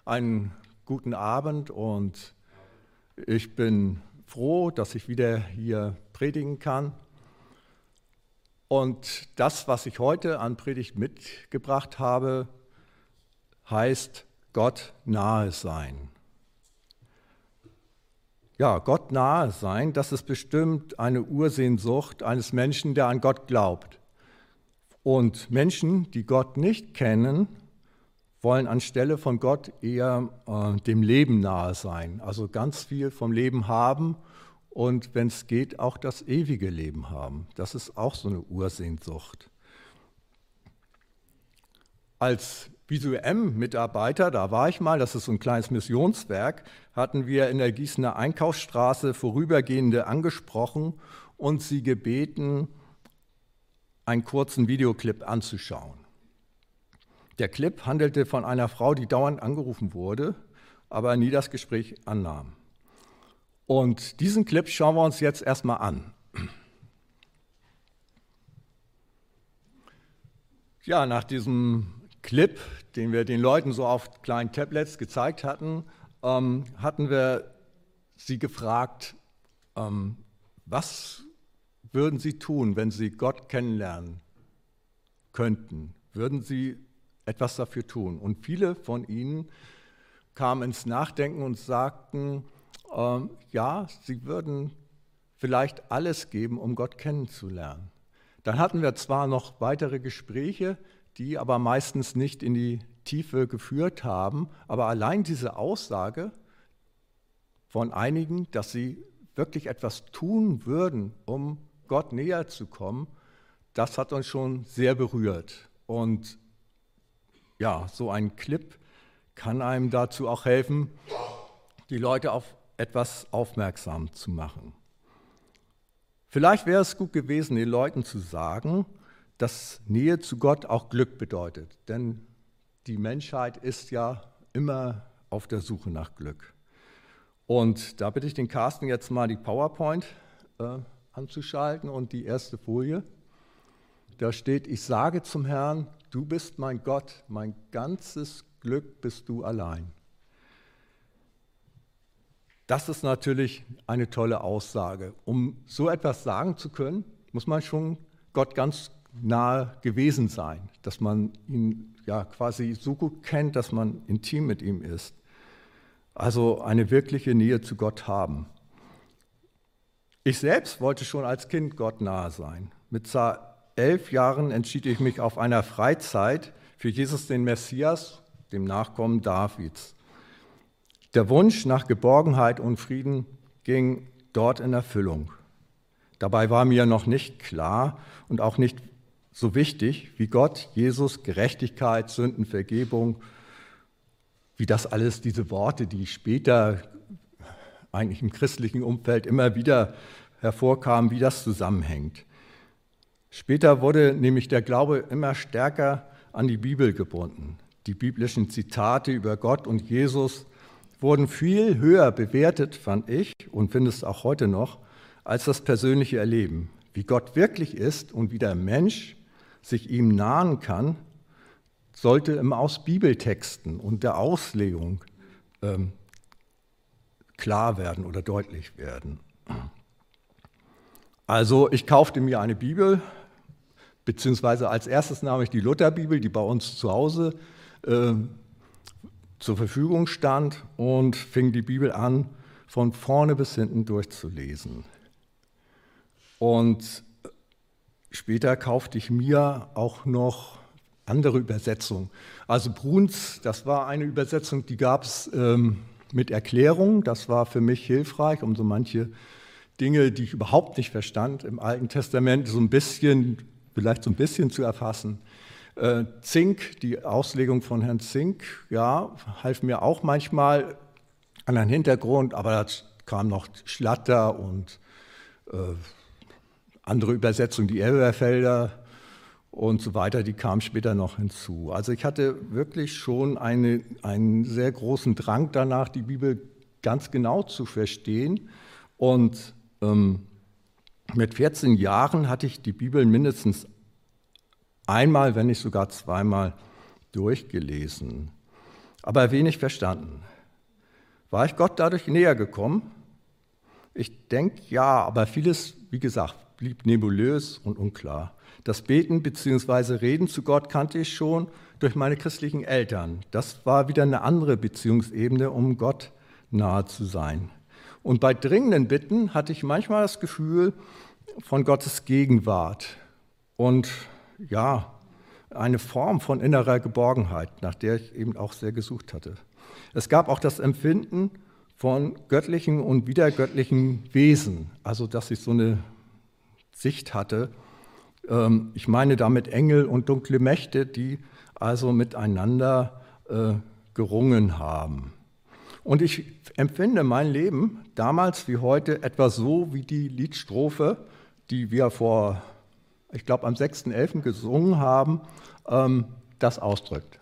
einen guten Abend und ich bin froh, dass ich wieder hier predigen kann. Und das, was ich heute an Predigt mitgebracht habe, heißt Gott nahe sein. Ja, Gott nahe sein, das ist bestimmt eine Ursehnsucht eines Menschen, der an Gott glaubt. Und Menschen, die Gott nicht kennen, wollen anstelle von Gott eher dem Leben nahe sein, also ganz viel vom Leben haben und wenn es geht, auch das ewige Leben haben. Das ist auch so eine Ursehnsucht. Als BISUM-Mitarbeiter, da war ich mal, das ist so ein kleines Missionswerk, hatten wir in der Gießener Einkaufsstraße Vorübergehende angesprochen und sie gebeten, einen kurzen Videoclip anzuschauen. Der Clip handelte von einer Frau, die dauernd angerufen wurde, aber nie das Gespräch annahm. Und diesen Clip schauen wir uns jetzt erstmal an. Ja, nach diesem Clip, den wir den Leuten so auf kleinen Tablets gezeigt hatten, hatten wir sie gefragt, was würden sie tun, wenn sie Gott kennenlernen könnten? Würden sie etwas dafür tun? Und viele von ihnen kamen ins Nachdenken und sagten, ja, sie würden vielleicht alles geben, um Gott kennenzulernen. Dann hatten wir zwar noch weitere Gespräche, die aber meistens nicht in die Tiefe geführt haben, aber allein diese Aussage von einigen, dass sie wirklich etwas tun würden, um Gott näher zu kommen, das hat uns schon sehr berührt. Und ja, so ein Clip kann einem dazu auch helfen, die Leute auf etwas aufmerksam zu machen. Vielleicht wäre es gut gewesen, den Leuten zu sagen, dass Nähe zu Gott auch Glück bedeutet. Denn die Menschheit ist ja immer auf der Suche nach Glück. Und da bitte ich den Carsten jetzt mal die PowerPoint anzuschalten und die erste Folie. Da steht, ich sage zum Herrn, du bist mein Gott, mein ganzes Glück bist du allein. Das ist natürlich eine tolle Aussage. Um so etwas sagen zu können, muss man schon Gott ganz nahe gewesen sein, dass man ihn ja quasi so gut kennt, dass man intim mit ihm ist. Also eine wirkliche Nähe zu Gott haben. Ich selbst wollte schon als Kind Gott nahe sein. Mit 11 Jahren entschied ich mich auf einer Freizeit für Jesus den Messias, dem Nachkommen Davids. Der Wunsch nach Geborgenheit und Frieden ging dort in Erfüllung. Dabei war mir noch nicht klar und auch nicht so wichtig, wie Gott, Jesus, Gerechtigkeit, Sündenvergebung, wie das alles, diese Worte, die später eigentlich im christlichen Umfeld immer wieder hervorkamen, wie das zusammenhängt. Später wurde nämlich der Glaube immer stärker an die Bibel gebunden. Die biblischen Zitate über Gott und Jesus wurden viel höher bewertet, fand ich, und finde es auch heute noch, als das persönliche Erleben. Wie Gott wirklich ist und wie der Mensch sich ihm nahen kann, sollte immer aus Bibeltexten und der Auslegung klar werden oder deutlich werden. Also ich kaufte mir eine Bibel, beziehungsweise als erstes nahm ich die Lutherbibel, die bei uns zu Hause zur Verfügung stand und fing die Bibel an, von vorne bis hinten durchzulesen. Und später kaufte ich mir auch noch andere Übersetzungen. Also Bruns, das war eine Übersetzung, die gab es mit Erklärung. Das war für mich hilfreich, um so manche Dinge, die ich überhaupt nicht verstand, im Alten Testament so ein bisschen, vielleicht so ein bisschen zu erfassen. Zink, die Auslegung von Herrn Zink, ja, half mir auch manchmal an den Hintergrund, aber da kam noch Schlatter und andere Übersetzungen, die Elberfelder und so weiter, die kamen später noch hinzu. Also ich hatte wirklich schon einen sehr großen Drang danach, die Bibel ganz genau zu verstehen. Und mit 14 Jahren hatte ich die Bibel mindestens einmal, wenn nicht sogar zweimal durchgelesen. aber wenig verstanden. War ich Gott dadurch näher gekommen? Ich denke ja, aber vieles, wie gesagt, blieb nebulös und unklar. Das Beten bzw. Reden zu Gott kannte ich schon durch meine christlichen Eltern. Das war wieder eine andere Beziehungsebene, um Gott nahe zu sein. Und bei dringenden Bitten hatte ich manchmal das Gefühl von Gottes Gegenwart und ja, eine Form von innerer Geborgenheit, nach der ich eben auch sehr gesucht hatte. Es gab auch das Empfinden von göttlichen und widergöttlichen Wesen, also dass ich so eine Sicht hatte. Ich meine damit Engel und dunkle Mächte, die also miteinander gerungen haben. Und ich empfinde mein Leben damals wie heute etwa so wie die Liedstrophe, die wir vor, ich glaube, am 6.11. gesungen haben, das ausdrückt.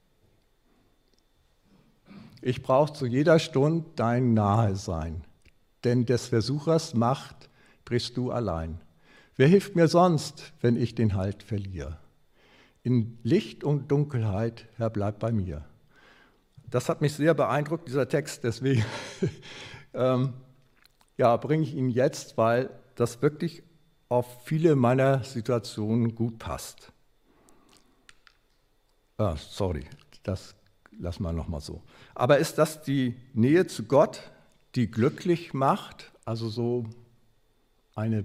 Ich brauche zu jeder Stunde dein Nahesein, denn des Versuchers Macht brichst du allein. Wer hilft mir sonst, wenn ich den Halt verliere? In Licht und Dunkelheit, Herr, bleib bei mir. Das hat mich sehr beeindruckt, dieser Text, deswegen bringe ich ihn jetzt, weil das wirklich auf viele meiner Situationen gut passt. Das lassen wir nochmal so. Aber ist das die Nähe zu Gott, die glücklich macht, also so eine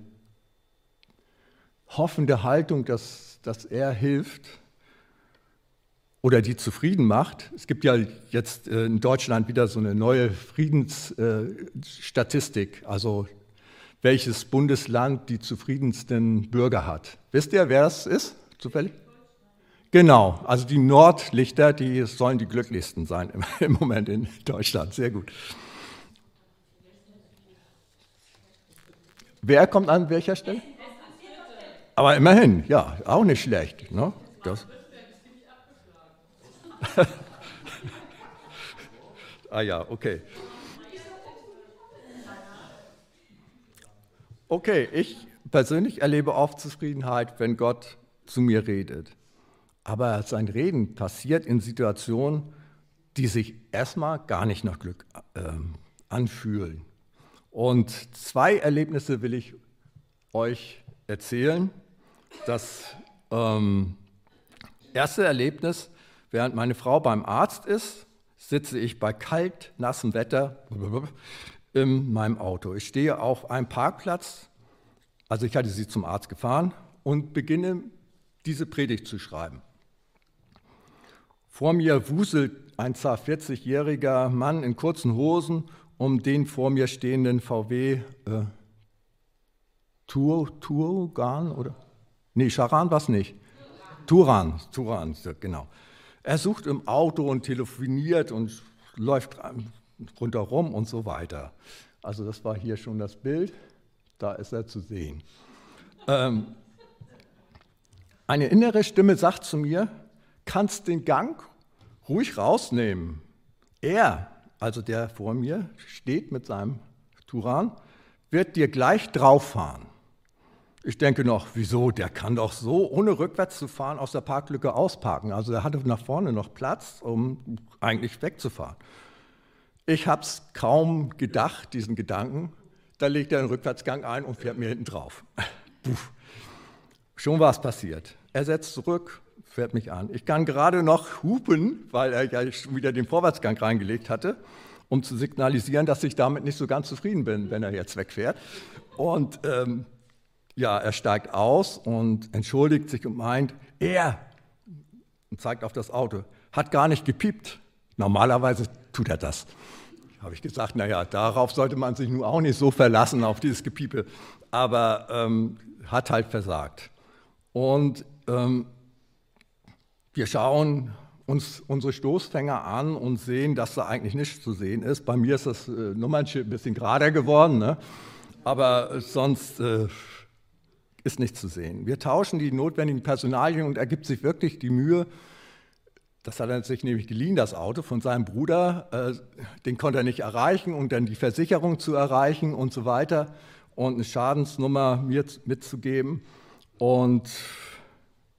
hoffende Haltung, dass er hilft oder die zufrieden macht? Es gibt ja jetzt in Deutschland wieder so eine neue Friedensstatistik, also welches Bundesland die zufriedensten Bürger hat. Wisst ihr, wer das ist, zufällig? Genau, also die Nordlichter, die sollen die glücklichsten sein im Moment in Deutschland. Sehr gut. Wer kommt an welcher Stelle? Aber immerhin, ja, auch nicht schlecht. Ne? Das. Ja, okay. Okay, ich persönlich erlebe oft Zufriedenheit, wenn Gott zu mir redet. Aber sein Reden passiert in Situationen, die sich erstmal gar nicht nach Glück anfühlen. Und 2 Erlebnisse will ich euch erzählen. Das erste Erlebnis, während meine Frau beim Arzt ist, sitze ich bei kalt, nassem Wetter in meinem Auto. Ich stehe auf einem Parkplatz, also ich hatte sie zum Arzt gefahren, und beginne diese Predigt zu schreiben. Vor mir wuselt ein zart 40-jähriger Mann in kurzen Hosen um den vor mir stehenden VW Touran oder? Nee, Charan war es nicht. Touran, genau. Er sucht im Auto und telefoniert und läuft rundherum und so weiter. Also das war hier schon das Bild, da ist er zu sehen. Eine innere Stimme sagt zu mir, kannst den Gang ruhig rausnehmen. Er, also der vor mir steht mit seinem Touran, wird dir gleich drauf fahren. Ich denke noch, wieso, der kann doch so, ohne rückwärts zu fahren, aus der Parklücke ausparken. Also er hatte nach vorne noch Platz, um eigentlich wegzufahren. Ich habe es kaum gedacht, diesen Gedanken. Da legt er einen Rückwärtsgang ein und fährt mir hinten drauf. Schon war es passiert. Er setzt zurück, fährt mich an. Ich kann gerade noch hupen, weil er ja schon wieder den Vorwärtsgang reingelegt hatte, um zu signalisieren, dass ich damit nicht so ganz zufrieden bin, wenn er jetzt wegfährt. Und er steigt aus und entschuldigt sich und meint, er, und zeigt auf das Auto, hat gar nicht gepiept. Normalerweise tut er das. Habe ich gesagt, naja, darauf sollte man sich nun auch nicht so verlassen, auf dieses Gepiepe. Aber hat halt versagt. Und wir schauen uns unsere Stoßfänger an und sehen, dass da eigentlich nichts zu sehen ist. Bei mir ist das Nummernschild ein bisschen gerader geworden, ne? Aber sonst ist nichts zu sehen. Wir tauschen die notwendigen Personalien und er gibt sich wirklich die Mühe, das hat er sich nämlich geliehen, das Auto von seinem Bruder, den konnte er nicht erreichen und dann die Versicherung zu erreichen und so weiter und eine Schadensnummer mir mitzugeben. Und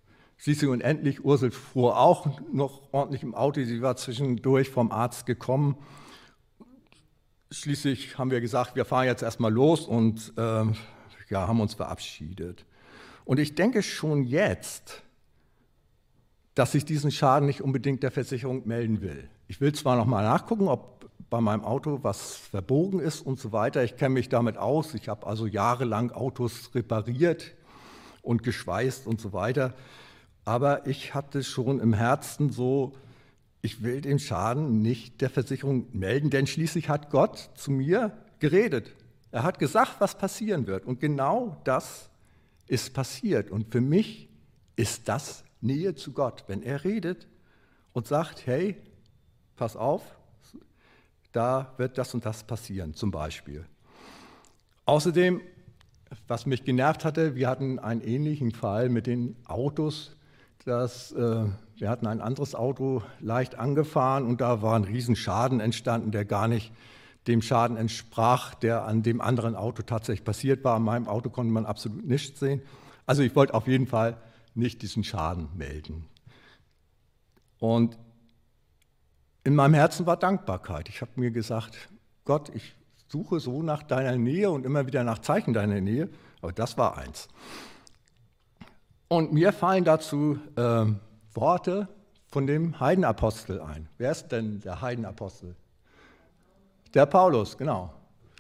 Schließlich und endlich, Ursel fuhr auch noch ordentlich im Auto, sie war zwischendurch vom Arzt gekommen. Schließlich haben wir gesagt, wir fahren jetzt erstmal los und haben uns verabschiedet. Und ich denke schon jetzt, dass ich diesen Schaden nicht unbedingt der Versicherung melden will. Ich will zwar noch mal nachgucken, ob bei meinem Auto was verbogen ist und so weiter. Ich kenne mich damit aus. Ich habe also jahrelang Autos repariert und geschweißt und so weiter. Aber ich hatte schon im Herzen so, ich will den Schaden nicht der Versicherung melden, denn schließlich hat Gott zu mir geredet. Er hat gesagt, was passieren wird. Und genau das ist passiert. Und für mich ist das Nähe zu Gott. Wenn er redet und sagt, hey, pass auf, da wird das und das passieren, zum Beispiel. Außerdem, was mich genervt hatte, wir hatten einen ähnlichen Fall mit den Autos. Wir hatten ein anderes Auto leicht angefahren und da war ein Riesenschaden entstanden, der gar nicht dem Schaden entsprach, der an dem anderen Auto tatsächlich passiert war. An meinem Auto konnte man absolut nichts sehen. Also ich wollte auf jeden Fall nicht diesen Schaden melden. Und in meinem Herzen war Dankbarkeit. Ich habe mir gesagt, Gott, ich suche so nach deiner Nähe und immer wieder nach Zeichen deiner Nähe, aber das war eins. Und mir fallen dazu Worte von dem Heidenapostel ein. Wer ist denn der Heidenapostel? Der Paulus, genau.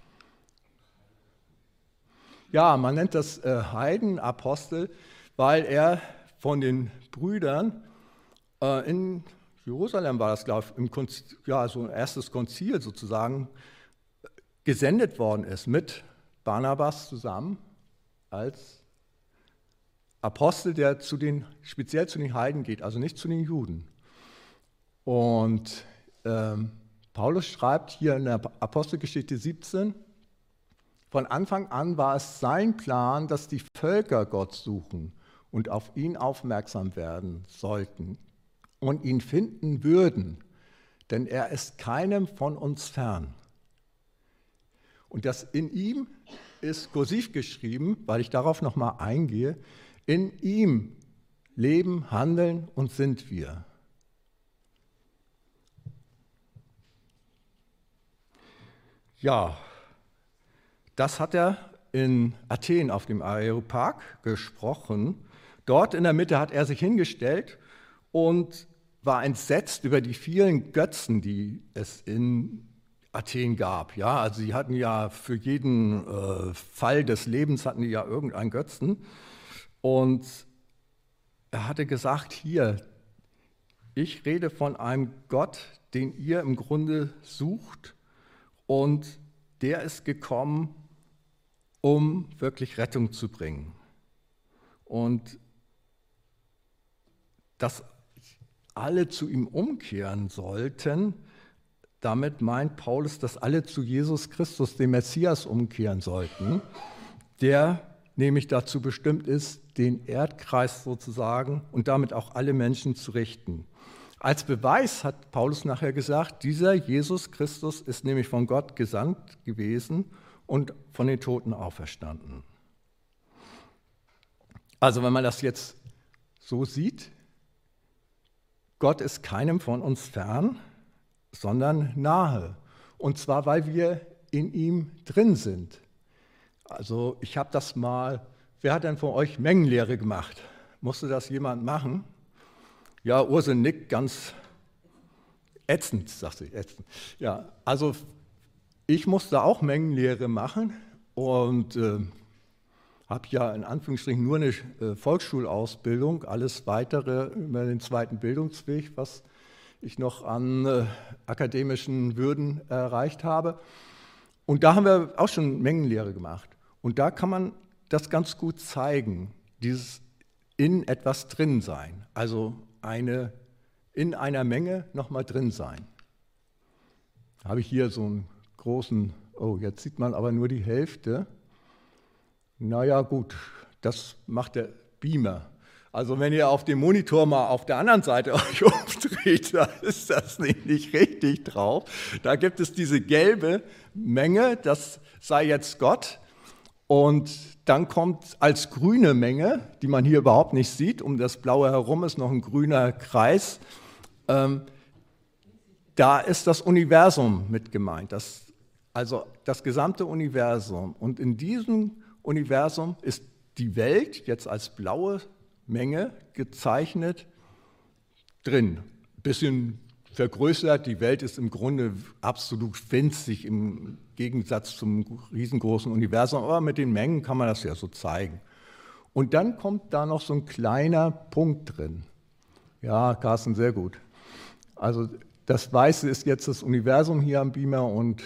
Ja, man nennt das Heidenapostel, weil er von den Brüdern in Jerusalem war das, glaube ich, so ein erstes Konzil sozusagen, gesendet worden ist mit Barnabas zusammen als Apostel, der speziell zu den Heiden geht, also nicht zu den Juden. Und Paulus schreibt hier in der Apostelgeschichte 17, von Anfang an war es sein Plan, dass die Völker Gott suchen und auf ihn aufmerksam werden sollten und ihn finden würden, denn er ist keinem von uns fern. Und das in ihm ist kursiv geschrieben, weil ich darauf nochmal eingehe, in ihm leben, handeln und sind wir. Ja, das hat er in Athen auf dem Areopag gesprochen. Dort in der Mitte hat er sich hingestellt und war entsetzt über die vielen Götzen, die es in Athen gab. Ja, also sie hatten ja für jeden Fall des Lebens hatten die ja irgendeinen Götzen. Und er hatte gesagt, hier, ich rede von einem Gott, den ihr im Grunde sucht und der ist gekommen, um wirklich Rettung zu bringen. Und dass alle zu ihm umkehren sollten, damit meint Paulus, dass alle zu Jesus Christus, dem Messias, umkehren sollten, der nämlich dazu bestimmt ist, den Erdkreis sozusagen und damit auch alle Menschen zu richten. Als Beweis hat Paulus nachher gesagt, dieser Jesus Christus ist nämlich von Gott gesandt gewesen und von den Toten auferstanden. Also wenn man das jetzt so sieht, Gott ist keinem von uns fern, sondern nahe. Und zwar, weil wir in ihm drin sind. Also ich habe das mal, wer hat denn von euch Mengenlehre gemacht? Musste das jemand machen? Ja, Ursel nickt ganz ätzend, sagt sie, ätzend. Ja, also ich musste auch Mengenlehre machen und habe ja in Anführungsstrichen nur eine Volksschulausbildung, alles Weitere über den zweiten Bildungsweg, was ich noch an akademischen Würden erreicht habe. Und da haben wir auch schon Mengenlehre gemacht. Und da kann man das ganz gut zeigen, dieses in etwas drin sein, also in einer Menge nochmal drin sein. Da habe ich hier so einen großen, oh, jetzt sieht man aber nur die Hälfte. Naja gut, das macht der Beamer. Also wenn ihr auf dem Monitor mal auf der anderen Seite euch umdreht, da ist das nicht richtig drauf. Da gibt es diese gelbe Menge, das sei jetzt Gott. Und dann kommt als grüne Menge, die man hier überhaupt nicht sieht, um das Blaue herum ist noch ein grüner Kreis, da ist das Universum mit gemeint, also das gesamte Universum. Und in diesem Universum ist die Welt jetzt als blaue Menge gezeichnet drin. Ein bisschen vergrößert, die Welt ist im Grunde absolut winzig im Gegensatz zum riesengroßen Universum, aber mit den Mengen kann man das ja so zeigen. Und dann kommt da noch so ein kleiner Punkt drin. Ja, Carsten, sehr gut. Also das Weiße ist jetzt das Universum hier am Beamer und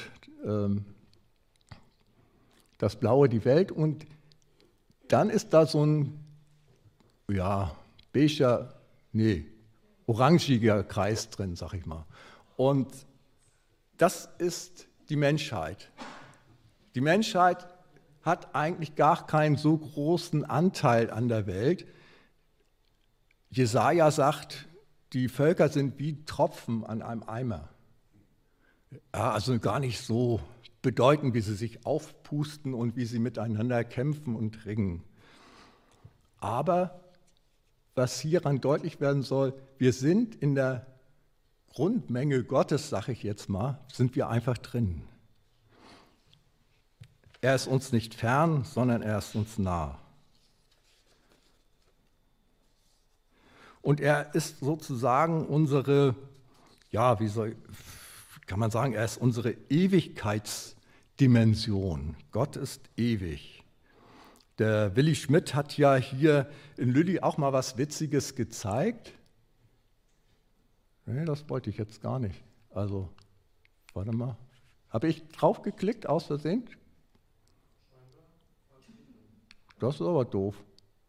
das Blaue die Welt. Und dann ist da so ein, ja, beiger, orangiger Kreis drin, sag ich mal. Und das ist die Menschheit. Die Menschheit hat eigentlich gar keinen so großen Anteil an der Welt. Jesaja sagt, die Völker sind wie Tropfen an einem Eimer. Ja, also gar nicht so bedeutend, wie sie sich aufpusten und wie sie miteinander kämpfen und ringen. Aber was hieran deutlich werden soll, wir sind in der Grundmenge Gottes, sage ich jetzt mal, sind wir einfach drin. Er ist uns nicht fern, sondern er ist uns nah. Und er ist sozusagen unsere, ja, kann man sagen, er ist unsere Ewigkeitsdimension. Gott ist ewig. Der Willi Schmidt hat ja hier in Lüdi auch mal was Witziges gezeigt. Nee, das wollte ich jetzt gar nicht. Also, warte mal. Habe ich drauf geklickt aus Versehen? Das ist aber doof.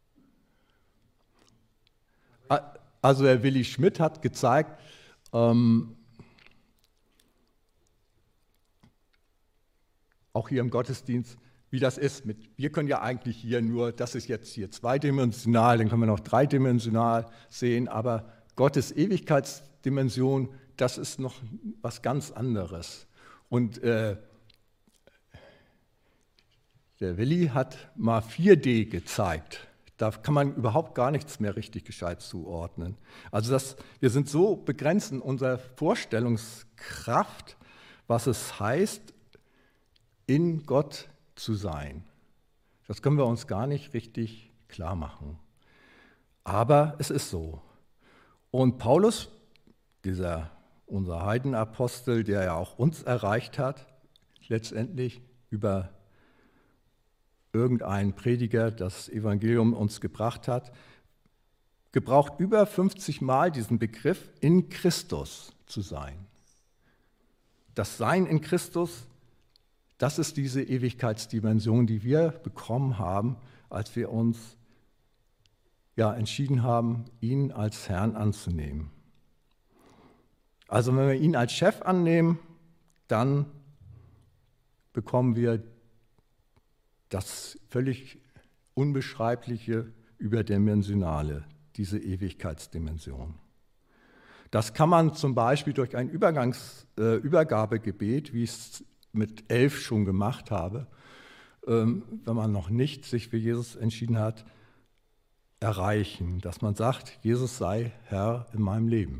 Also der Willi Schmidt hat gezeigt, auch hier im Gottesdienst, wie das ist. Wir können ja eigentlich hier nur, das ist jetzt hier zweidimensional, dann können wir noch dreidimensional sehen, aber Gottes Ewigkeitsdimension, das ist noch was ganz anderes. Und der Willi hat mal 4D gezeigt. Da kann man überhaupt gar nichts mehr richtig gescheit zuordnen. Also wir sind so begrenzt in unserer Vorstellungskraft, was es heißt, in Gott zu sein. Das können wir uns gar nicht richtig klar machen. Aber es ist so. Und Paulus, unser Heidenapostel, der ja auch uns erreicht hat, letztendlich über irgendein Prediger das Evangelium uns gebracht hat, gebraucht über 50 Mal diesen Begriff, in Christus zu sein. Das Sein in Christus, das ist diese Ewigkeitsdimension, die wir bekommen haben, als wir uns entschieden haben, ihn als Herrn anzunehmen. Also wenn wir ihn als Chef annehmen, dann bekommen wir das völlig unbeschreibliche, überdimensionale, diese Ewigkeitsdimension. Das kann man zum Beispiel durch ein Übergabegebet, wie ich es mit 11 schon gemacht habe, wenn man noch nicht sich für Jesus entschieden hat, erreichen, dass man sagt, Jesus sei Herr in meinem Leben.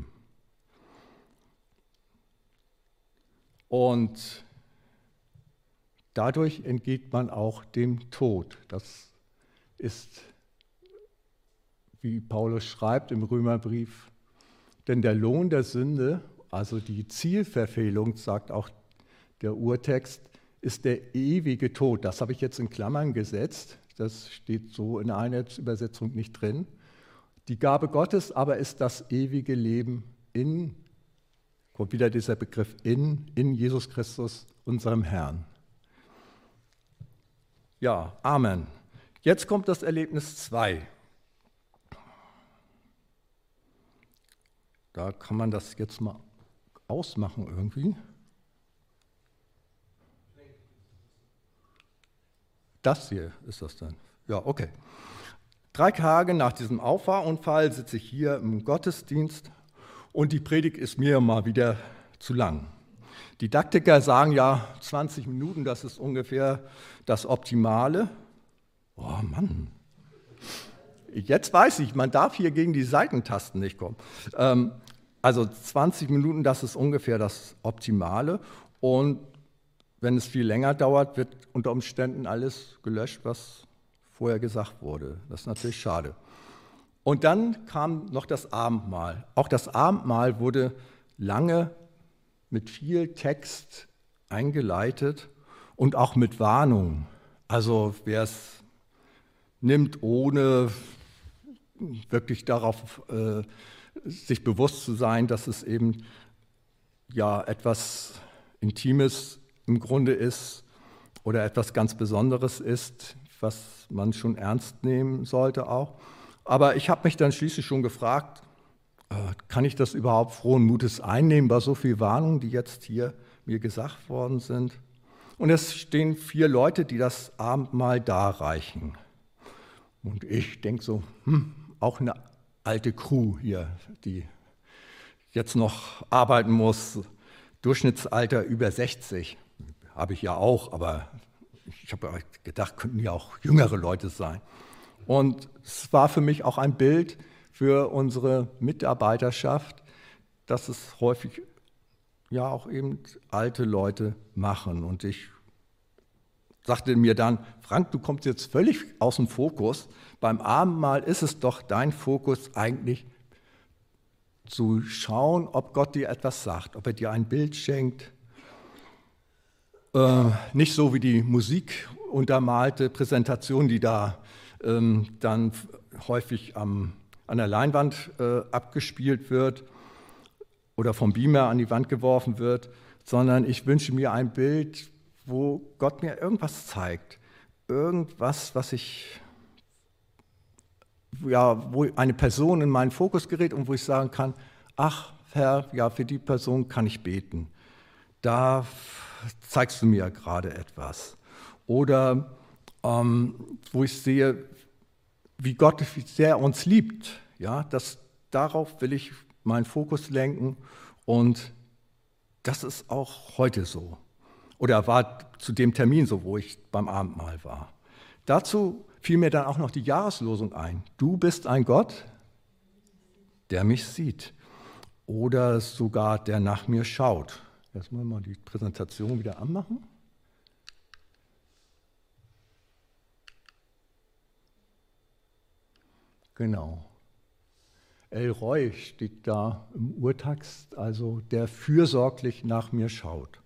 Und dadurch entgeht man auch dem Tod. Das ist, wie Paulus schreibt im Römerbrief, denn der Lohn der Sünde, also die Zielverfehlung, sagt auch der Urtext, ist der ewige Tod. Das habe ich jetzt in Klammern gesetzt, das steht so in der Einheitsübersetzung nicht drin. Die Gabe Gottes aber ist das ewige Leben kommt wieder dieser Begriff in Jesus Christus, unserem Herrn. Ja, Amen. Jetzt kommt das Erlebnis 2. Da kann man das jetzt mal ausmachen irgendwie. Das hier ist das dann. Ja, okay. 3 Tage nach diesem Auffahrunfall sitze ich hier im Gottesdienst und die Predigt ist mir mal wieder zu lang. Didaktiker sagen ja, 20 Minuten, das ist ungefähr das Optimale. Oh Mann. Jetzt weiß ich, man darf hier gegen die Seitentasten nicht kommen. Also 20 Minuten, das ist ungefähr das Optimale. Und wenn es viel länger dauert, wird unter Umständen alles gelöscht, was vorher gesagt wurde. Das ist natürlich schade. Und dann kam noch das Abendmahl. Auch das Abendmahl wurde lange mit viel Text eingeleitet und auch mit Warnung. Also wer es nimmt, ohne wirklich darauf sich bewusst zu sein, dass es eben ja etwas Intimes im Grunde ist oder etwas ganz Besonderes ist, was man schon ernst nehmen sollte auch. Aber ich habe mich dann schließlich schon gefragt, kann ich das überhaupt frohen Mutes einnehmen bei so viel Warnung, die jetzt hier mir gesagt worden sind? Und es stehen 4 Leute, die das Abendmahl darreichen. Und ich denke so, auch eine alte Crew hier, die jetzt noch arbeiten muss, Durchschnittsalter über 60, habe ich ja auch, aber ich habe gedacht, könnten ja auch jüngere Leute sein. Und es war für mich auch ein Bild für unsere Mitarbeiterschaft, dass es häufig ja auch eben alte Leute machen. Und ich sagte mir dann, Frank, du kommst jetzt völlig aus dem Fokus. Beim Abendmahl ist es doch dein Fokus eigentlich zu schauen, ob Gott dir etwas sagt, ob er dir ein Bild schenkt. Nicht so wie die musikuntermalte Präsentation, die da dann häufig an der Leinwand abgespielt wird oder vom Beamer an die Wand geworfen wird, sondern ich wünsche mir ein Bild, wo Gott mir irgendwas zeigt, irgendwas, wo eine Person in meinen Fokus gerät und wo ich sagen kann, ach Herr, ja, für die Person kann ich beten. Da zeigst du mir gerade etwas. Oder wo ich sehe, wie Gott sehr uns liebt. Ja, darauf will ich meinen Fokus lenken und das ist auch heute so. Oder war zu dem Termin so, wo ich beim Abendmahl war. Dazu fiel mir dann auch noch die Jahreslosung ein. Du bist ein Gott, der mich sieht. Oder sogar, der nach mir schaut. Jetzt wollen wir mal die Präsentation wieder anmachen. Genau. El Roi steht da im Urtext, also der fürsorglich nach mir schaut.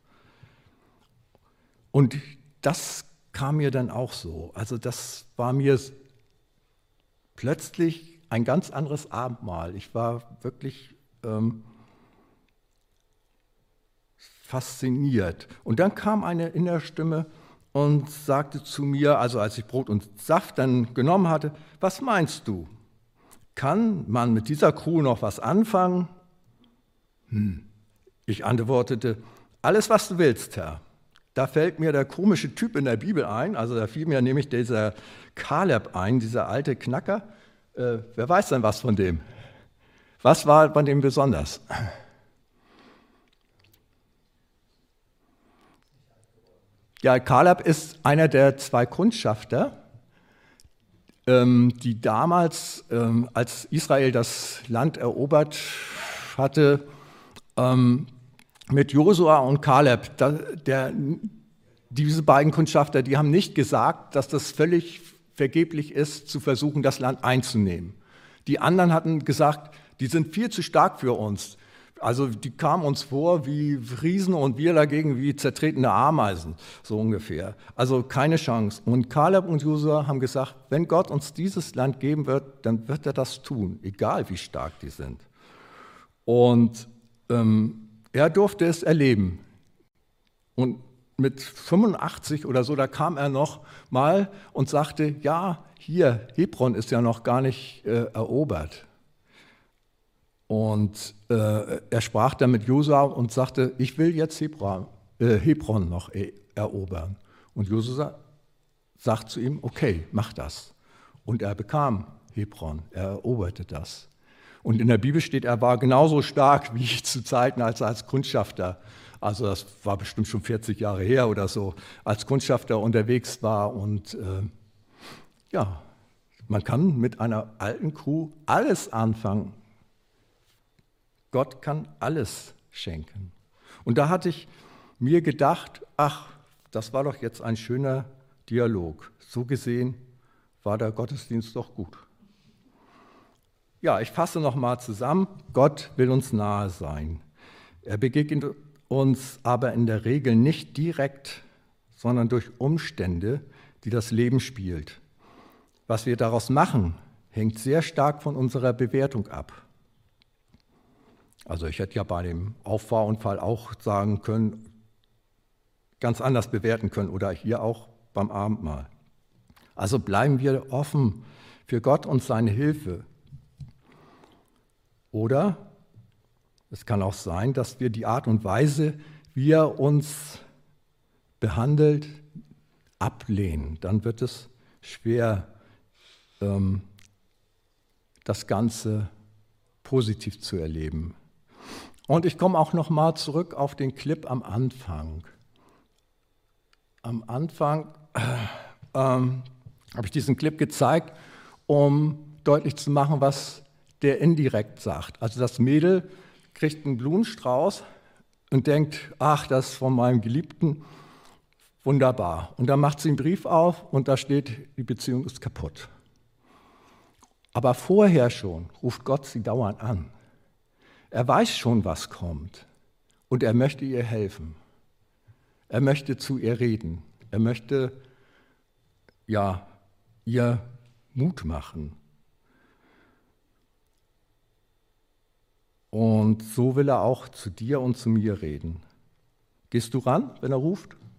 Und das kam mir dann auch so. Also das war mir plötzlich ein ganz anderes Abendmahl. Ich war wirklich fasziniert. Und dann kam eine innere Stimme und sagte zu mir, also als ich Brot und Saft dann genommen hatte, was meinst du? Kann man mit dieser Crew noch was anfangen? Ich antwortete, alles, was du willst, Herr. Da fällt mir der komische Typ in der Bibel ein, also da fiel mir nämlich dieser Kaleb ein, dieser alte Knacker. Wer weiß denn was von dem? Was war bei dem besonders? Ja, Kaleb ist einer der 2 Kundschafter, die damals, als Israel das Land erobert hatte, mit Josua und Kaleb, diese beiden Kundschafter, die haben nicht gesagt, dass das völlig vergeblich ist, zu versuchen, das Land einzunehmen. Die anderen hatten gesagt, die sind viel zu stark für uns. Also die kamen uns vor wie Riesen und wir dagegen wie zertretene Ameisen, so ungefähr. Also keine Chance. Und Kaleb und Josua haben gesagt, wenn Gott uns dieses Land geben wird, dann wird er das tun, egal wie stark die sind. Und er durfte es erleben. Und mit 85 oder so, da kam er noch mal und sagte, ja, hier, Hebron ist ja noch gar nicht erobert. Und er sprach dann mit Josua und sagte, ich will jetzt Hebron noch erobern. Und Josua sagt zu ihm, okay, mach das. Und er bekam Hebron, er eroberte das. Und in der Bibel steht, er war genauso stark wie zu Zeiten, als er als Kundschafter, also das war bestimmt schon 40 Jahre her oder so, als Kundschafter unterwegs war und Ja, man kann mit einer alten Kuh alles anfangen. Gott kann alles schenken. Und da hatte ich mir gedacht, ach, das war doch jetzt ein schöner Dialog. So gesehen war der Gottesdienst doch gut. Ja, ich fasse nochmal zusammen. Gott will uns nahe sein. Er begegnet uns aber in der Regel nicht direkt, sondern durch Umstände, die das Leben spielt. Was wir daraus machen, hängt sehr stark von unserer Bewertung ab. Also ich hätte ja bei dem Auffahrunfall auch sagen können, ganz anders bewerten können oder hier auch beim Abendmahl. Also bleiben wir offen für Gott und seine Hilfe. Oder es kann auch sein, dass wir die Art und Weise, wie er uns behandelt, ablehnen. Dann wird es schwer, das Ganze positiv zu erleben. Und ich komme auch noch mal zurück auf den Clip am Anfang. Am Anfang habe ich diesen Clip gezeigt, um deutlich zu machen, was der indirekt sagt. Also das Mädel kriegt einen Blumenstrauß und denkt, ach, das ist von meinem Geliebten, wunderbar. Und dann macht sie einen Brief auf und da steht, die Beziehung ist kaputt. Aber vorher schon ruft Gott sie dauernd an. Er weiß schon, was kommt und er möchte ihr helfen. Er möchte zu ihr reden. Er möchte ja, ihr Mut machen. Und so will er auch zu dir und zu mir reden. Gehst du ran, wenn er ruft?